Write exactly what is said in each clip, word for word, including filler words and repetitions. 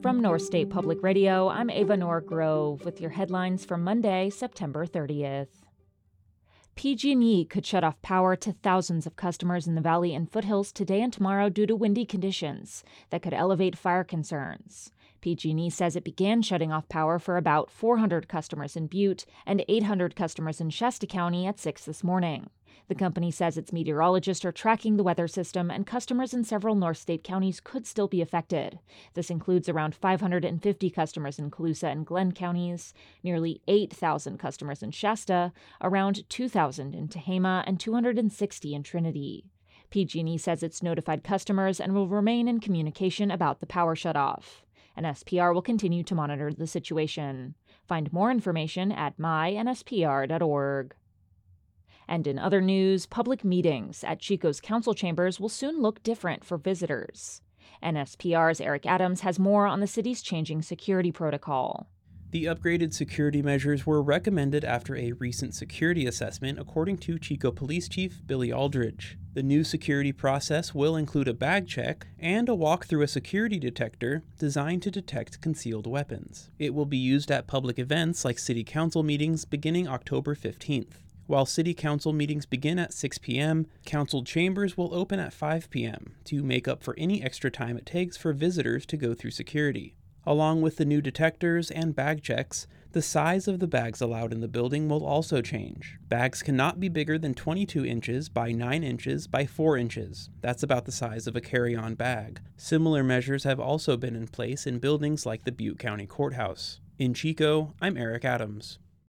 From North State Public Radio, I'm Ava Norgrove with your headlines for Monday, September thirtieth. P G and E could shut off power to thousands of customers in the Valley and foothills today and tomorrow due to windy conditions that could elevate fire concerns. P G and E says it began shutting off power for about four hundred customers in Butte and eight hundred customers in Shasta County at six this morning. The company says its meteorologists are tracking the weather system, and customers in several North State counties could still be affected. This includes around five hundred fifty customers in Colusa and Glenn counties, nearly eight thousand customers in Shasta, around two thousand in Tehama, and two hundred sixty in Trinity. P G and E says it's notified customers and will remain in communication about the power shutoff. N S P R will continue to monitor the situation. Find more information at my N S P R dot org. And in other news, public meetings at Chico's council chambers will soon look different for visitors. N S P R's Eric Adams has more on the city's changing security protocol. The upgraded security measures were recommended after a recent security assessment, according to Chico Police Chief Billy Aldridge. The new security process will include a bag check and a walk through a security detector designed to detect concealed weapons. It will be used at public events like city council meetings beginning October fifteenth. While city council meetings begin at six p.m., council chambers will open at five p.m. to make up for any extra time it takes for visitors to go through security. Along with the new detectors and bag checks, the size of the bags allowed in the building will also change. Bags cannot be bigger than twenty-two inches by nine inches by four inches. That's about the size of a carry-on bag. Similar measures have also been in place in buildings like the Butte County Courthouse. In Chico, I'm Eric Adams.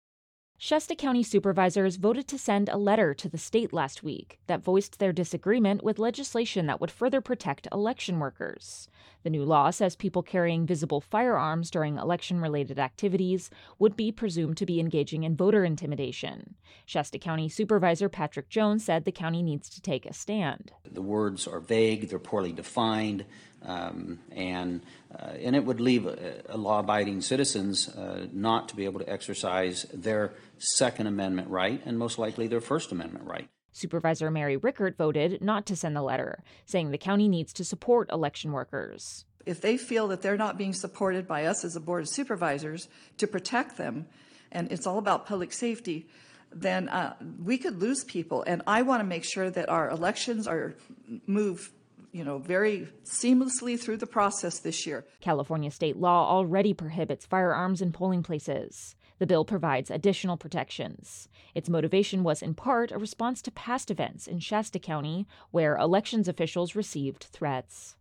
Shasta County supervisors voted to send a letter to the state last week that voiced their disagreement with legislation that would further protect election workers. The new law says people carrying visible firearms during election-related activities would be presumed to be engaging in voter intimidation. Shasta County Supervisor Patrick Jones said the county needs to take a stand. The words are vague, they're poorly defined, um, and uh, and it would leave a, a law-abiding citizens uh, not to be able to exercise their Second Amendment right and most likely their First Amendment right. Supervisor Mary Rickert voted not to send the letter, saying the county needs to support election workers. If they feel that they're not being supported by us as a board of supervisors to protect them, and it's all about public safety, then uh, we could lose people. And I want to make sure that our elections are move, you know, very seamlessly through the process this year. California state law already prohibits firearms in polling places. The bill provides additional protections. Its motivation was in part a response to past events in Shasta County, where elections officials received threats.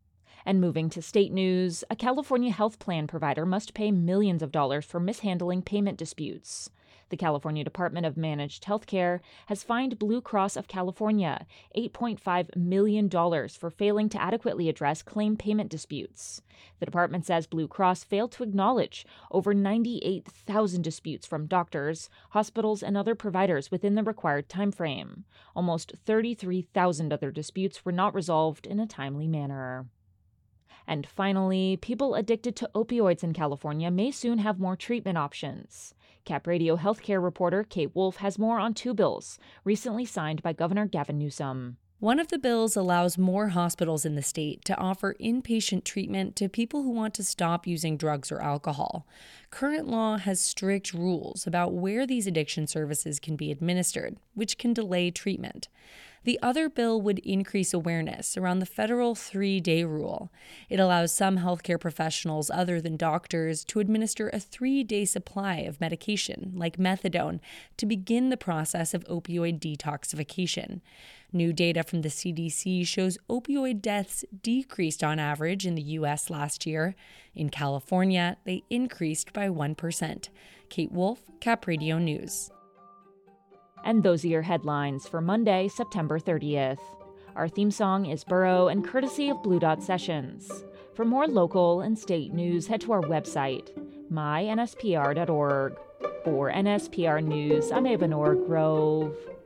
And moving to state news, a California health plan provider must pay millions of dollars for mishandling payment disputes. The California Department of Managed Healthcare has fined Blue Cross of California eight point five million dollars for failing to adequately address claim payment disputes. The department says Blue Cross failed to acknowledge over ninety-eight thousand disputes from doctors, hospitals, and other providers within the required time frame. Almost thirty-three thousand other disputes were not resolved in a timely manner. And finally, people addicted to opioids in California may soon have more treatment options. Cap Radio healthcare reporter Kate Wolf has more on two bills recently signed by Governor Gavin Newsom. One of the bills allows more hospitals in the state to offer inpatient treatment to people who want to stop using drugs or alcohol. Current law has strict rules about where these addiction services can be administered, which can delay treatment. The other bill would increase awareness around the federal three-day rule. It allows some healthcare professionals other than doctors to administer a three-day supply of medication, like methadone, to begin the process of opioid detoxification. New data from the C D C shows opioid deaths decreased on average in the U S last year. In California, they increased by one percent. Kate Wolf, Cap Radio News. And those are your headlines for Monday, September thirtieth. Our theme song is Burrow and courtesy of Blue Dot Sessions. For more local and state news, head to our website, my N S P R dot org. For N S P R News, I'm Ava Norgrove.